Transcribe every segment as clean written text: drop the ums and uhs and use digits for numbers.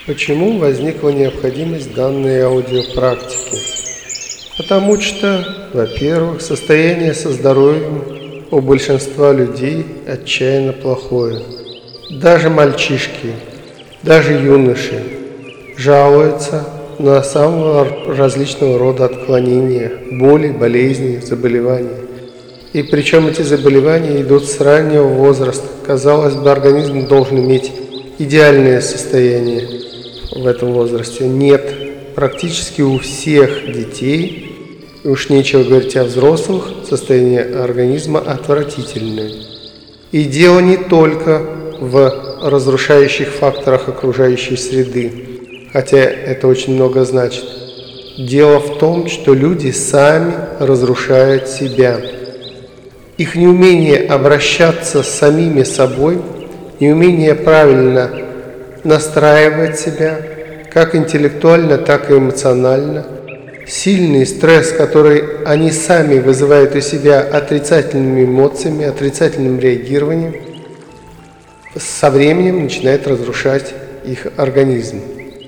Почему возникла необходимость данной аудиопрактики? Потому что, во-первых, состояние со здоровьем у большинства людей отчаянно плохое. Даже мальчишки, даже юноши жалуются на самого различного рода отклонения, боли, болезни, заболевания. И причем эти заболевания идут с раннего возраста. Казалось бы, организм должен иметь идеальное состояние в этом возрасте. Нет. Практически у всех детей, и уж нечего говорить о взрослых, состояние организма отвратительное. И дело не только в разрушающих факторах окружающей среды, хотя это очень много значит. Дело в том, что люди сами разрушают себя. Их неумение обращаться с самими собой, неумение правильно настраивать себя, как интеллектуально, так и эмоционально, сильный стресс, который они сами вызывают у себя отрицательными эмоциями, отрицательным реагированием, со временем начинает разрушать их организм.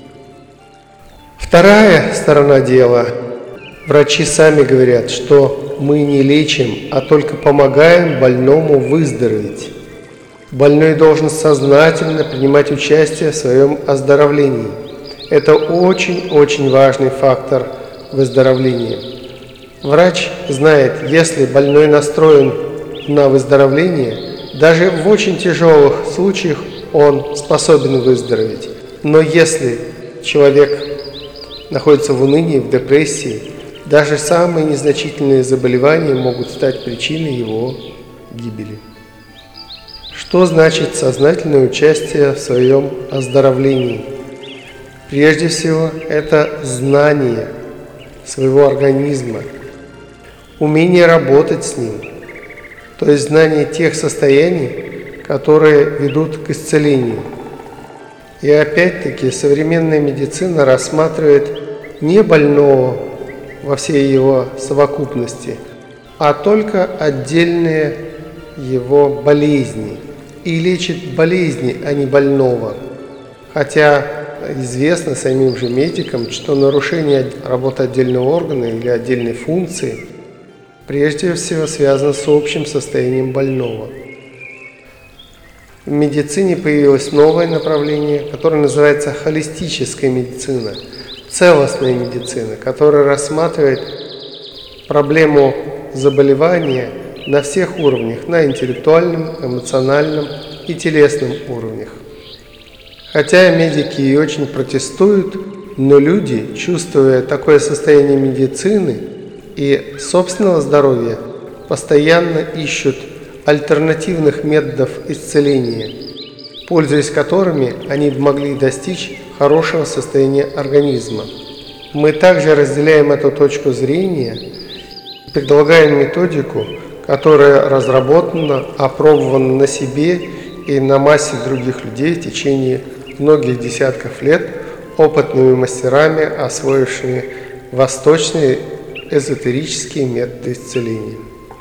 Вторая сторона дела. Врачи сами говорят, что мы не лечим, а только помогаем больному выздороветь. Больной должен сознательно принимать участие в своем оздоровлении. Это очень-очень важный фактор выздоровления. Врач знает, если больной настроен на выздоровление, даже в очень тяжелых случаях он способен выздороветь. Но если человек находится в унынии, в депрессии, даже самые незначительные заболевания могут стать причиной его гибели. Что значит сознательное участие в своем оздоровлении? Прежде всего, это знание своего организма, умение работать с ним, то есть знание тех состояний, которые ведут к исцелению. И опять-таки современная медицина рассматривает не больного во всей его совокупности, а только отдельные его болезни. И лечит болезни, а не больного. Хотя известно самим же медикам, что нарушение работы отдельного органа или отдельной функции прежде всего связано с общим состоянием больного. В медицине появилось новое направление, которое называется холистическая медицина, целостная медицина, которая рассматривает проблему заболевания на всех уровнях, на интеллектуальном, эмоциональном и телесном уровнях. Хотя медики и очень протестуют, но люди, чувствуя такое состояние медицины и собственного здоровья, постоянно ищут альтернативных методов исцеления, пользуясь которыми они могли достичь хорошего состояния организма. Мы также разделяем эту точку зрения и предлагаем методику, которая разработана, опробована на себе и на массе других людей в течение многих десятков лет опытными мастерами, освоившими восточные эзотерические методы исцеления.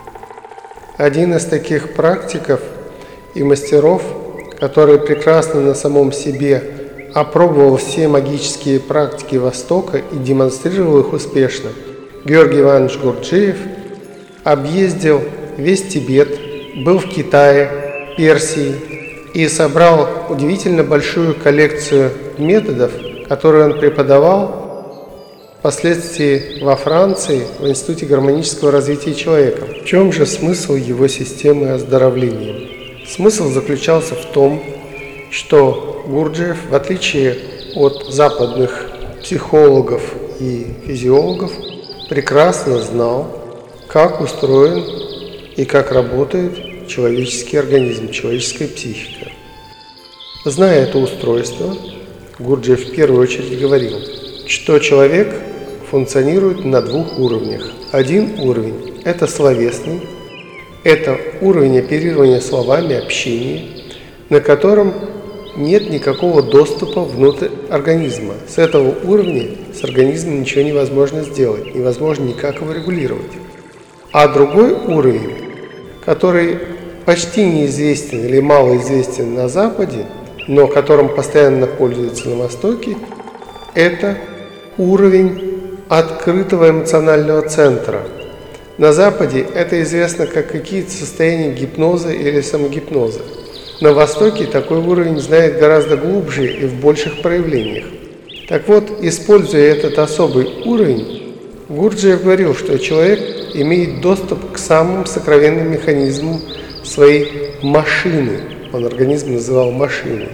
Один из таких практиков и мастеров, который прекрасно на самом себе опробовал все магические практики Востока и демонстрировал их успешно, Георгий Иванович Гурджиев, объездил весь Тибет, был в Китае, Персии и собрал удивительно большую коллекцию методов, которые он преподавал впоследствии во Франции в Институте гармонического развития человека. В чем же смысл его системы оздоровления? Смысл заключался в том, что Гурджиев, в отличие от западных психологов и физиологов, прекрасно знал, как устроен и как работает человеческий организм, человеческая психика. Зная это устройство, Гурджиев в первую очередь говорил, что человек функционирует на двух уровнях. Один уровень – это словесный, это уровень оперирования словами, общения, на котором нет никакого доступа внутрь организма. С этого уровня с организмом ничего невозможно сделать, невозможно никак его регулировать. А другой уровень, который почти неизвестен или малоизвестен на Западе, но которым постоянно пользуются на Востоке, это уровень открытого эмоционального центра. На Западе это известно как какие-то состояния гипноза или самогипноза. На Востоке такой уровень знает гораздо глубже и в больших проявлениях. Так вот, используя этот особый уровень, Гурджиев говорил, что человек имеет доступ к самым сокровенным механизмам своей машины. Он организм называл машиной.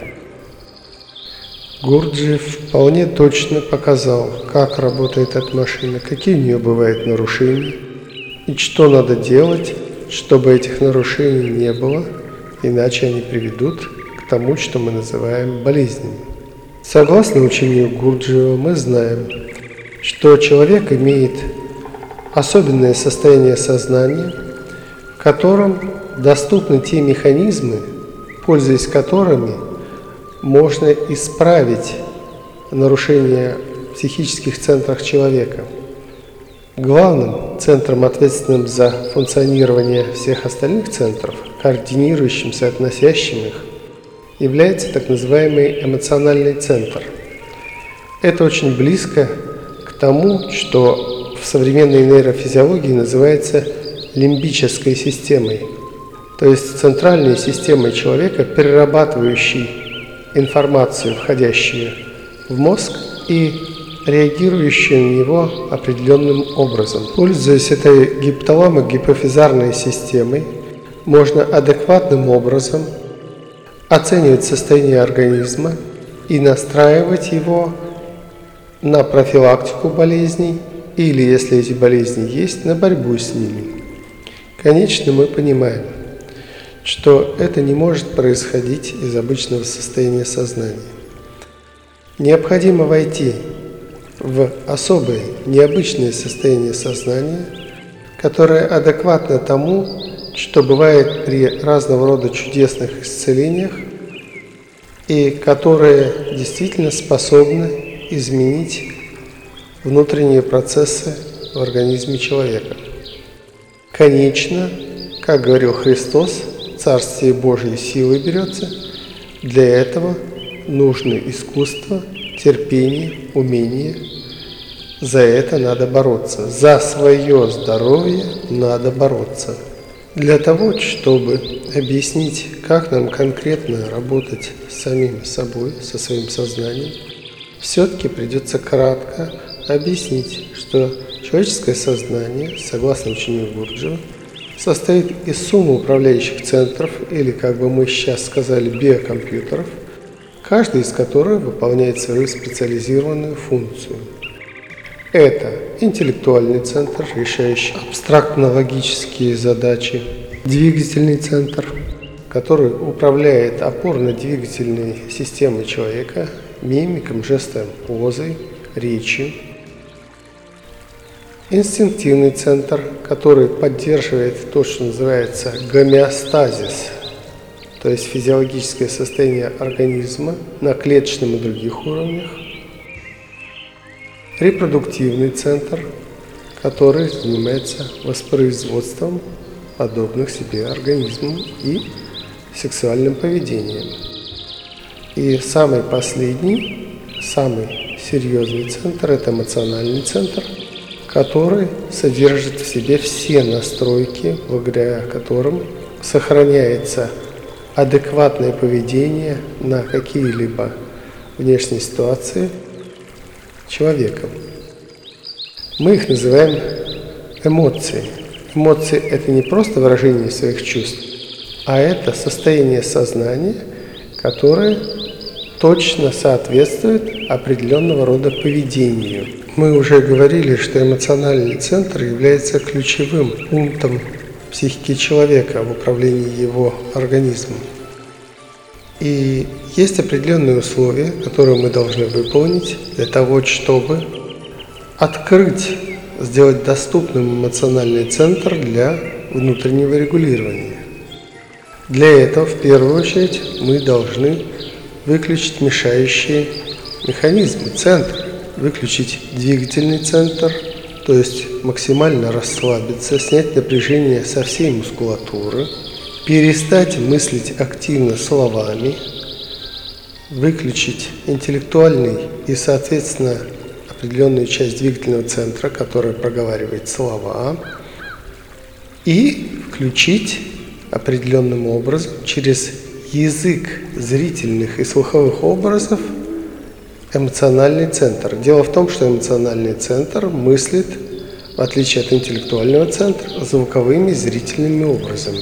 Гурджиев вполне точно показал, как работает эта машина, какие у нее бывают нарушения, и что надо делать, чтобы этих нарушений не было, иначе они приведут к тому, что мы называем болезнями. Согласно учению Гурджиева, мы знаем, что человек имеет особенное состояние сознания, в котором доступны те механизмы, пользуясь которыми можно исправить нарушения в психических центрах человека. Главным центром, ответственным за функционирование всех остальных центров, координирующим, соотносящим их, является так называемый эмоциональный центр. Это очень близко к тому, что в современной нейрофизиологии называется лимбической системой, то есть центральной системой человека, перерабатывающей информацию, входящую в мозг, и реагирующую на него определенным образом. Пользуясь этой гипоталамо-гипофизарной системой, можно адекватным образом оценивать состояние организма и настраивать его на профилактику болезней или, если эти болезни есть, на борьбу с ними. Конечно, мы понимаем, что это не может происходить из обычного состояния сознания. Необходимо войти в особое, необычное состояние сознания, которое адекватно тому, что бывает при разного рода чудесных исцелениях и которое действительно способно изменить внутренние процессы в организме человека. Конечно, как говорил Христос, Царствие Божие силой берется, для этого нужно искусство, терпение, умение. За это надо бороться. За свое здоровье надо бороться. Для того, чтобы объяснить, как нам конкретно работать с самим собой, со своим сознанием, все-таки придется кратко объяснить, что человеческое сознание, согласно учению Гурджиева, состоит из суммы управляющих центров, или, как бы мы сейчас сказали, биокомпьютеров, каждый из которых выполняет свою специализированную функцию. Это интеллектуальный центр, решающий абстрактно-логические задачи, двигательный центр, который управляет опорно-двигательной системой человека, мимиком, жестом, позой, речью. Инстинктивный центр, который поддерживает то, что называется гомеостазис, то есть физиологическое состояние организма на клеточном и других уровнях. Репродуктивный центр, который занимается воспроизводством подобных себе организмов и сексуальным поведением. И самый последний, самый серьезный центр – это эмоциональный центр, который содержит в себе все настройки, благодаря которым сохраняется адекватное поведение на какие-либо внешние ситуации человеком. Мы их называем эмоции. Эмоции – это не просто выражение своих чувств, а это состояние сознания, которое точно соответствует определенного рода поведению. Мы уже говорили, что эмоциональный центр является ключевым пунктом психики человека в управлении его организмом. И есть определенные условия, которые мы должны выполнить для того, чтобы открыть, сделать доступным эмоциональный центр для внутреннего регулирования. Для этого, в первую очередь, мы должны выключить мешающие механизмы, центры, выключить двигательный центр, то есть максимально расслабиться, снять напряжение со всей мускулатуры, перестать мыслить активно словами, выключить интеллектуальный и, соответственно, определенную часть двигательного центра, которая проговаривает слова, и включить определенным образом через язык зрительных и слуховых образов эмоциональный центр. Дело в том, что эмоциональный центр мыслит, в отличие от интеллектуального центра, звуковыми зрительными образами.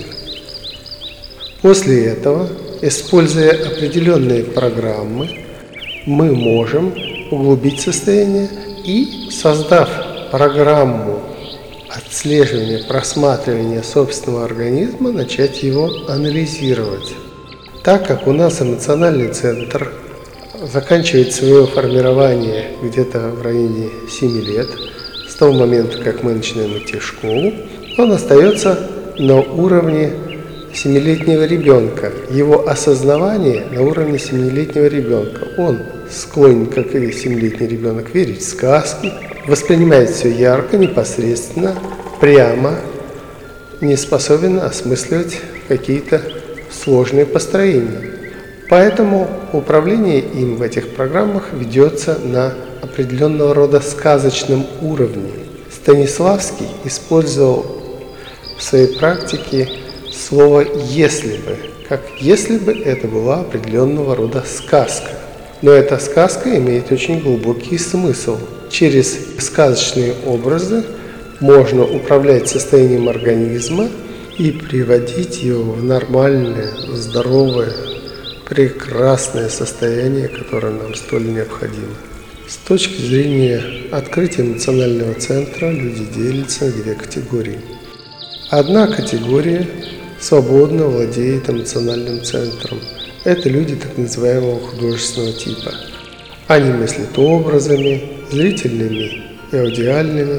После этого, используя определенные программы, мы можем углубить состояние и, создав программу отслеживания, просматривания собственного организма, начать его анализировать. Так как у нас эмоциональный центр заканчивает свое формирование где-то в районе 7 лет, с того момента, как мы начинаем идти в школу, он остается на уровне 7-летнего ребенка. Его осознавание на уровне 7-летнего ребенка. Он склонен, как и 7-летний ребенок, верить в сказки, воспринимает все ярко, непосредственно, прямо, не способен осмысливать какие-то сложные построения. Поэтому управление им в этих программах ведется на определенного рода сказочном уровне. Станиславский использовал в своей практике слово «если бы», как если бы это была определенного рода сказка. Но эта сказка имеет очень глубокий смысл. Через сказочные образы можно управлять состоянием организма и приводить его в нормальное, здоровое, прекрасное состояние, которое нам столь необходимо. С точки зрения открытия эмоционального центра люди делятся на две категории. Одна категория свободно владеет эмоциональным центром. Это люди так называемого художественного типа. Они мыслят образами, зрительными и аудиальными.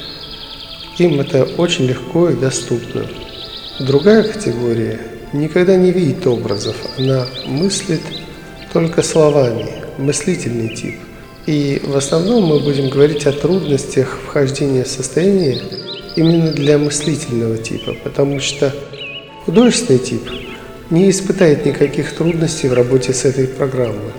Им это очень легко и доступно. Другая категория никогда не видит образов, она мыслит только словами, мыслительный тип. И в основном мы будем говорить о трудностях вхождения в состояние именно для мыслительного типа, потому что художественный тип не испытает никаких трудностей в работе с этой программой.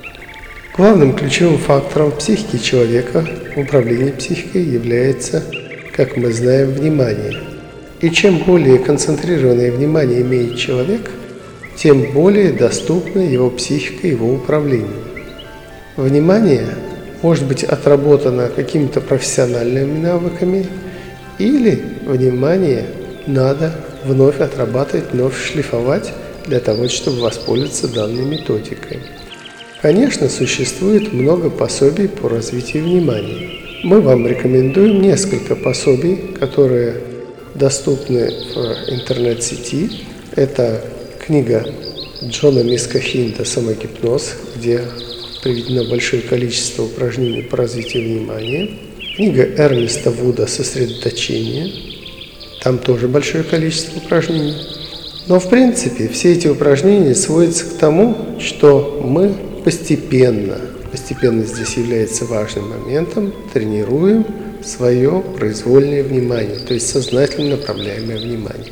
Главным ключевым фактором психики человека в управлении психикой является, как мы знаем, внимание. И чем более концентрированное внимание имеет человек, тем более доступна его психика, его управление. Внимание может быть отработано какими-то профессиональными навыками, или внимание надо вновь отрабатывать, вновь шлифовать для того, чтобы воспользоваться данной методикой. Конечно, существует много пособий по развитию внимания. Мы вам рекомендуем несколько пособий, которые доступны в интернет-сети. Это книга Джона Мискофинта «Самогипноз», где приведено большое количество упражнений по развитию внимания. Книга Эрнеста Вуда «Сосредоточение». Там тоже большое количество упражнений. Но в принципе все эти упражнения сводятся к тому, что мы постепенно здесь является важным моментом, тренируем свое произвольное внимание, то есть сознательно направляемое внимание.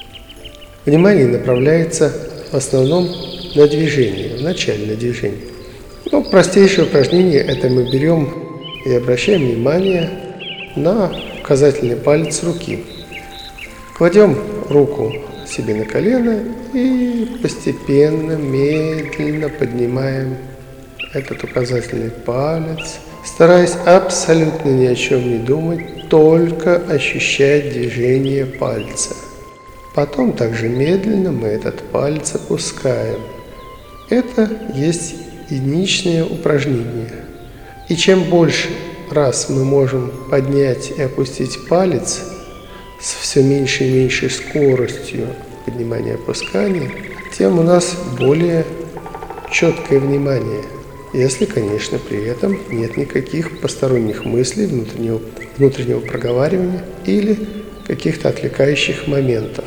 Внимание направляется в основном на движение, вначале на движение. Простейшее упражнение – это мы берем и обращаем внимание на указательный палец руки. Кладем руку себе на колено и постепенно, медленно поднимаем этот указательный палец, стараясь абсолютно ни о чем не думать, только ощущать движение пальца. Потом также медленно мы этот палец опускаем. Это есть единичное упражнение. И чем больше раз мы можем поднять и опустить палец с все меньшей и меньшей скоростью поднимания и опускания, тем у нас более четкое внимание. Если, конечно, при этом нет никаких посторонних мыслей, внутреннего проговаривания или каких-то отвлекающих моментов.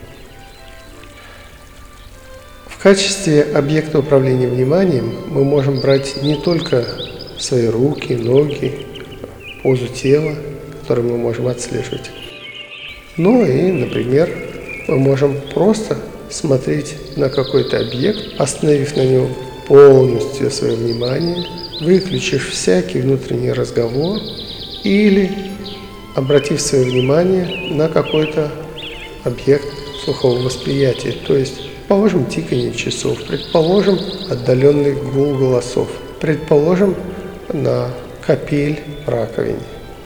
В качестве объекта управления вниманием мы можем брать не только свои руки, ноги, позу тела, которую мы можем отслеживать, но и, например, мы можем просто смотреть на какой-то объект, остановив на нем полностью свое внимание, выключив всякий внутренний разговор или обратив свое внимание на какой-то объект слухового восприятия, то есть, предположим, тиканье часов, предположим, отдаленный гул голосов, предположим, на капель в раковине.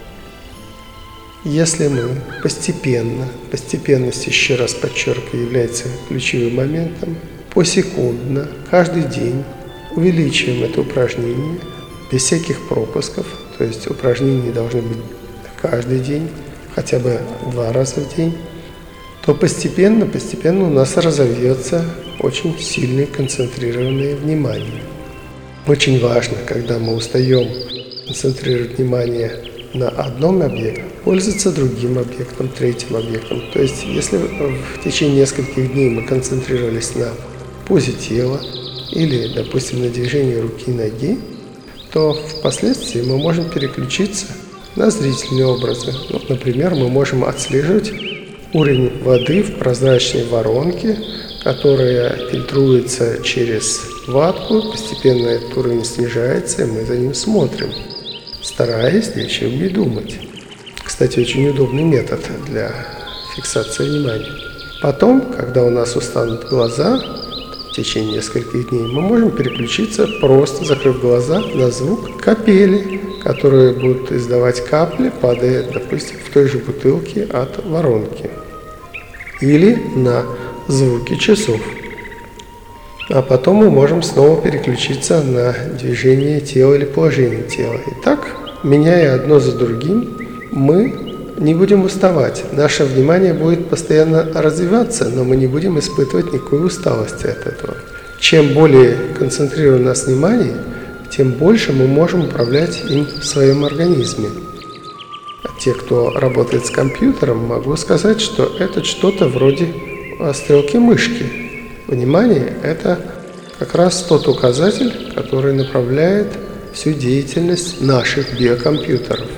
Если мы постепенность, еще раз подчеркиваю, является ключевым моментом, посекундно, каждый день увеличиваем это упражнение без всяких пропусков, то есть упражнения должны быть каждый день, хотя бы 2 раза в день, то постепенно у нас разовьется очень сильное концентрированное внимание. Очень важно, когда мы устаем концентрировать внимание на одном объекте, пользоваться другим объектом, третьим объектом. То есть, если в течение нескольких дней мы концентрировались на позе тела или, допустим, на движении руки и ноги, то впоследствии мы можем переключиться на зрительные образы. Например, мы можем отслеживать уровень воды в прозрачной воронке, которая фильтруется через ватку, постепенно этот уровень снижается, и мы за ним смотрим, стараясь ни о чем не думать. Кстати, очень удобный метод для фиксации внимания. Потом, когда у нас устанут глаза, в течение нескольких дней, мы можем переключиться, просто закрыв глаза, на звук капели, которые будут издавать капли, падая, допустим, в той же бутылке от воронки. Или на звуки часов. А потом мы можем снова переключиться на движение тела или положение тела. И так, меняя одно за другим, мы не будем уставать. Наше внимание будет постоянно развиваться, но мы не будем испытывать никакой усталости от этого. Чем более концентрировано у нас внимание, тем больше мы можем управлять им в своем организме. А те, кто работает с компьютером, могу сказать, что это что-то вроде стрелки мышки. Внимание – это как раз тот указатель, который направляет всю деятельность наших биокомпьютеров.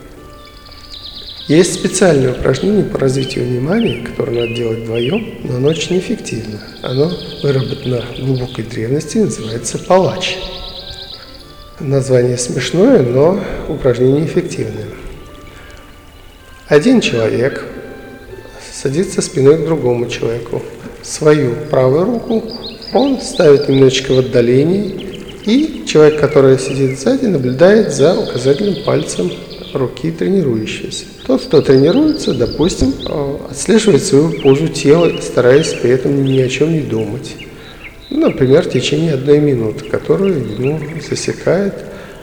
Есть специальное упражнение по развитию внимания, которое надо делать вдвоем, но оно очень эффективно. Оно выработано в глубокой древности и называется палач. Название смешное, но упражнение эффективное. Один человек садится спиной к другому человеку. Свою правую руку он ставит немножечко в отдалении, и человек, который сидит сзади, наблюдает за указательным пальцем руки тренирующейся. Тот, кто тренируется, допустим, отслеживает свою позу тела, стараясь при этом ни о чем не думать. Например, в течение 1 минуты, которую ему засекает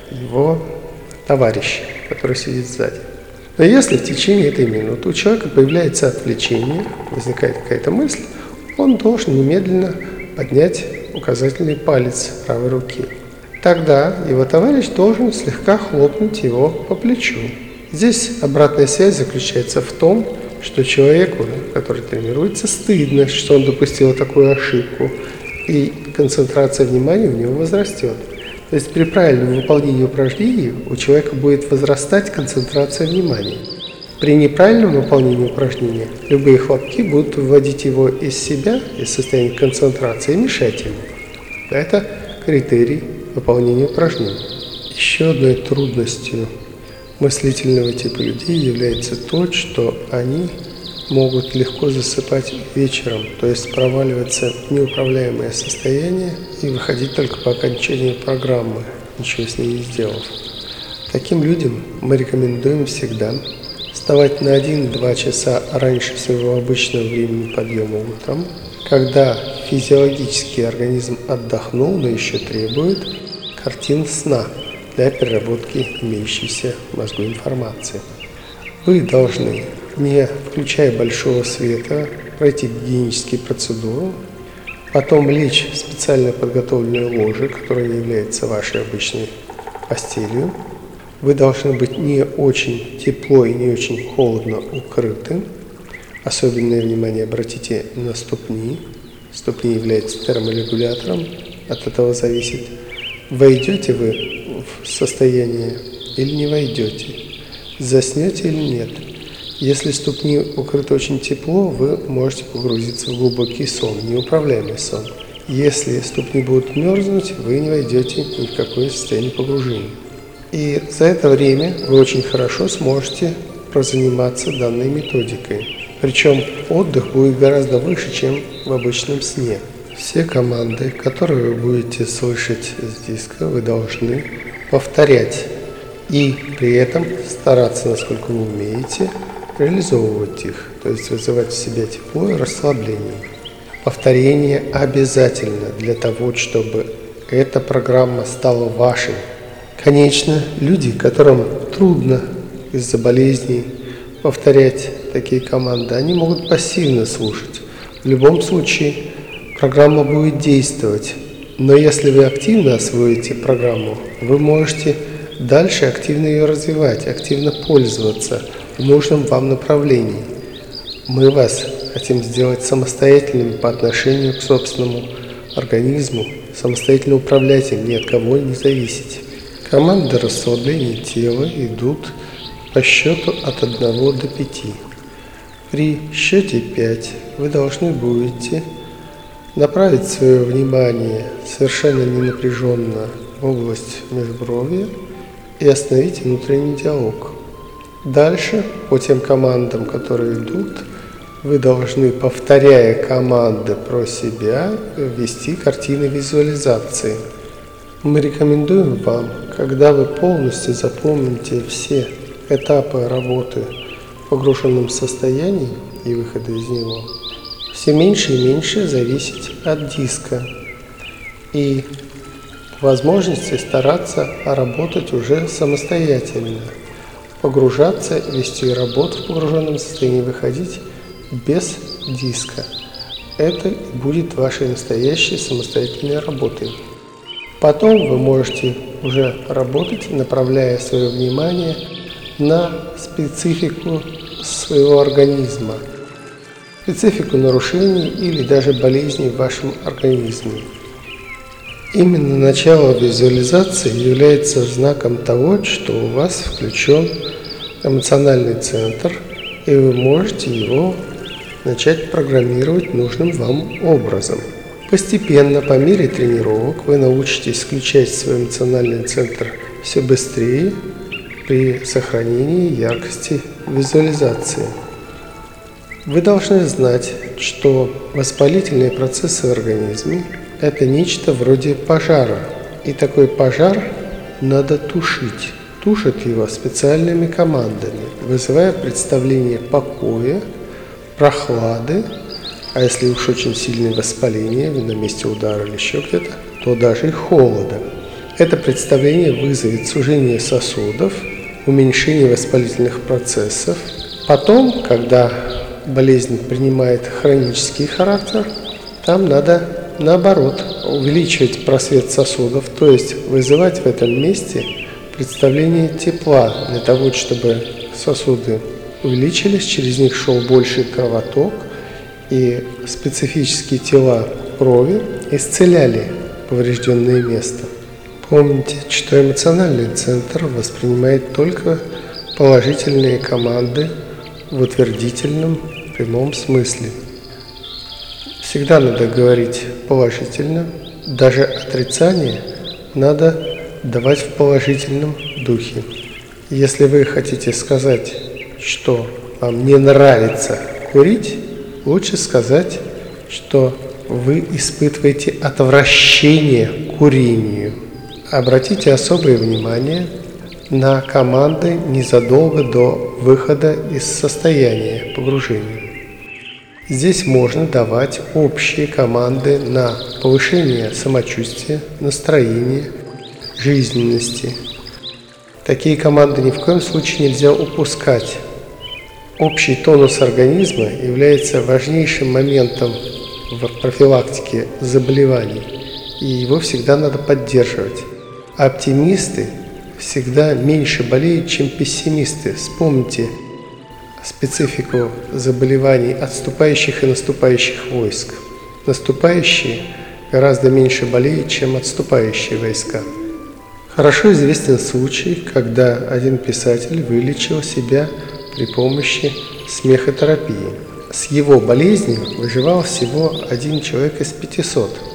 его товарищ, который сидит сзади. Но если в течение этой минуты у человека появляется отвлечение, возникает какая-то мысль, он должен немедленно поднять указательный палец правой руки. Тогда его товарищ должен слегка хлопнуть его по плечу. Здесь обратная связь заключается в том, что человеку, который тренируется, стыдно, что он допустил такую ошибку, и концентрация внимания у него возрастет. То есть при правильном выполнении упражнений у человека будет возрастать концентрация внимания. При неправильном выполнении упражнения любые хлопки будут выводить его из себя, из состояния концентрации, и мешать ему. Это критерий выполнения упражнений. Еще одной трудностью мыслительного типа людей является то, что они могут легко засыпать вечером, то есть проваливаться в неуправляемое состояние и выходить только по окончании программы, ничего с ней не сделав. Таким людям мы рекомендуем всегда вставать на 1-2 часа раньше своего обычного времени подъема утром, когда физиологический организм отдохнул, но еще требует картин сна для переработки имеющейся в мозгу информации. Вы должны, не включая большого света, пройти гигиенические процедуры, потом лечь в специально подготовленное ложе, которое не является вашей обычной постелью. Вы должны быть не очень тепло и не очень холодно укрыты. Особенное внимание обратите на ступни. Ступни являются терморегулятором, от этого зависит, войдете вы в состояние или не войдете, заснете или нет. Если ступни укрыты очень тепло, вы можете погрузиться в глубокий сон, неуправляемый сон. Если ступни будут мерзнуть, вы не войдете ни в какое состояние погружения. И за это время вы очень хорошо сможете прозаниматься данной методикой. Причем отдых будет гораздо выше, чем в обычном сне. Все команды, которые вы будете слышать с диска, вы должны повторять. И при этом стараться, насколько вы умеете, реализовывать их. То есть вызывать в себе тепло и расслабление. Повторение обязательно для того, чтобы эта программа стала вашей. Конечно, люди, которым трудно из-за болезней повторять такие команды, они могут пассивно слушать. В любом случае программа будет действовать. Но если вы активно освоите программу, вы можете дальше активно ее развивать, активно пользоваться в нужном вам направлении. Мы вас хотим сделать самостоятельными по отношению к собственному организму, самостоятельно управлять им, ни от кого не зависеть. Команды расслабления тела идут по счету от 1 до 5. При счете 5 вы должны будете направить свое внимание совершенно ненапряженно в область межбровья и остановить внутренний диалог. Дальше, по тем командам, которые идут, вы должны, повторяя команды про себя, ввести картины визуализации. Мы рекомендуем вам, когда вы полностью запомните все этапы работы в погруженном состоянии и выхода из него, все меньше и меньше зависеть от диска и возможности стараться работать уже самостоятельно, погружаться, вести работу в погруженном состоянии, выходить без диска. Это будет вашей настоящей самостоятельной работой. Потом вы можете уже работать, направляя свое внимание на специфику своего организма, специфику нарушений или даже болезней в вашем организме. Именно начало визуализации является знаком того, что у вас включен эмоциональный центр, и вы можете его начать программировать нужным вам образом. Постепенно, по мере тренировок, вы научитесь включать свой эмоциональный центр все быстрее при сохранении яркости визуализации. Вы должны знать, что воспалительные процессы в организме – это нечто вроде пожара, и такой пожар надо тушить. Тушат его специальными командами, вызывая представление покоя, прохлады, а если уж очень сильное воспаление на месте удара или еще где-то, то даже и холода. Это представление вызовет сужение сосудов, уменьшение воспалительных процессов. Потом, когда болезнь принимает хронический характер, там надо наоборот увеличивать просвет сосудов, то есть вызывать в этом месте представление тепла для того, чтобы сосуды увеличились, через них шел больший кровоток, и специфические тела крови исцеляли поврежденное место. Помните, что эмоциональный центр воспринимает только положительные команды в утвердительном прямом смысле. Всегда надо говорить положительно, даже отрицание надо давать в положительном духе. Если вы хотите сказать, что вам не нравится курить, лучше сказать, что вы испытываете отвращение к курению. Обратите особое внимание на команды незадолго до выхода из состояния погружения. Здесь можно давать общие команды на повышение самочувствия, настроения, жизненности. Такие команды ни в коем случае нельзя упускать. Общий тонус организма является важнейшим моментом в профилактике заболеваний, и его всегда надо поддерживать. Оптимисты всегда меньше болеют, чем пессимисты. Вспомните специфику заболеваний отступающих и наступающих войск. Наступающие гораздо меньше болеют, чем отступающие войска. Хорошо известен случай, когда один писатель вылечил себя при помощи смехотерапии. С его болезнью выживал всего один человек из 500.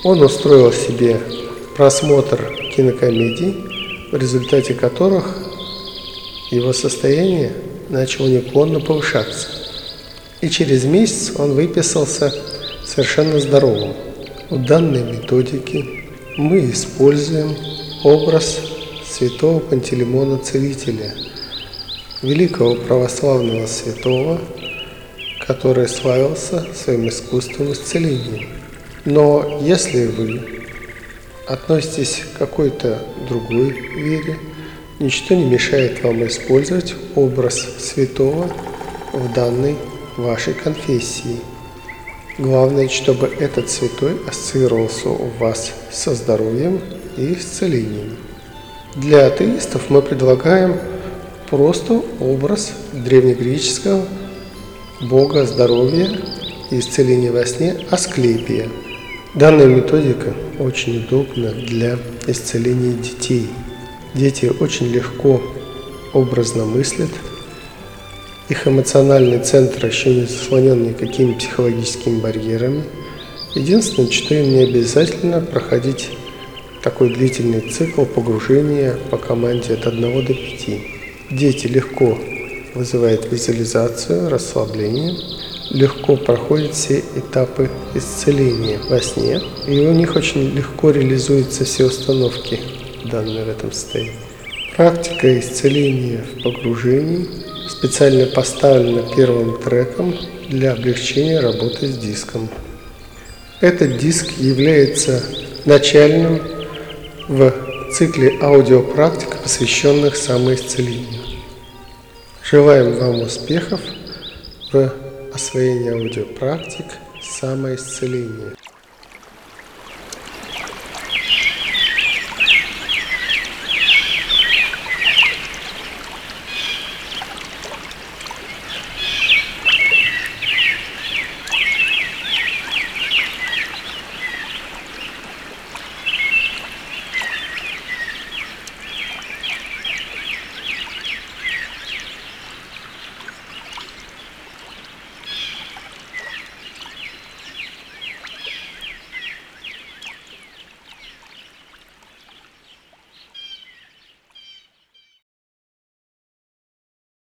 Он устроил себе просмотр кинокомедий, в результате которых его состояние начало неуклонно повышаться. И через месяц он выписался совершенно здоровым. В данной методике мы используем образ святого Пантелеймона Целителя, великого православного святого, который славился своим искусством исцеления. Но если вы относитесь к какой-то другой вере, ничто не мешает вам использовать образ святого в данной вашей конфессии. Главное, чтобы этот святой ассоциировался у вас со здоровьем и исцелением. Для атеистов мы предлагаем просто образ древнегреческого бога здоровья и исцеления во сне Асклепия. Данная методика очень удобна для исцеления детей. Дети очень легко образно мыслят, их эмоциональный центр еще не заслонен никакими психологическими барьерами. Единственное, что им не обязательно проходить такой длительный цикл погружения по команде от 1 до 5. Дети легко вызывают визуализацию, расслабление, легко проходят все этапы исцеления во сне, и у них очень легко реализуются все установки, данные в этом состоянии. Практика исцеления в погружении специально поставлена первым треком для облегчения работы с диском. Этот диск является начальным в цикле аудиопрактик, посвященных самоисцелению. Желаем вам успехов в освоении аудиопрактик самоисцеления.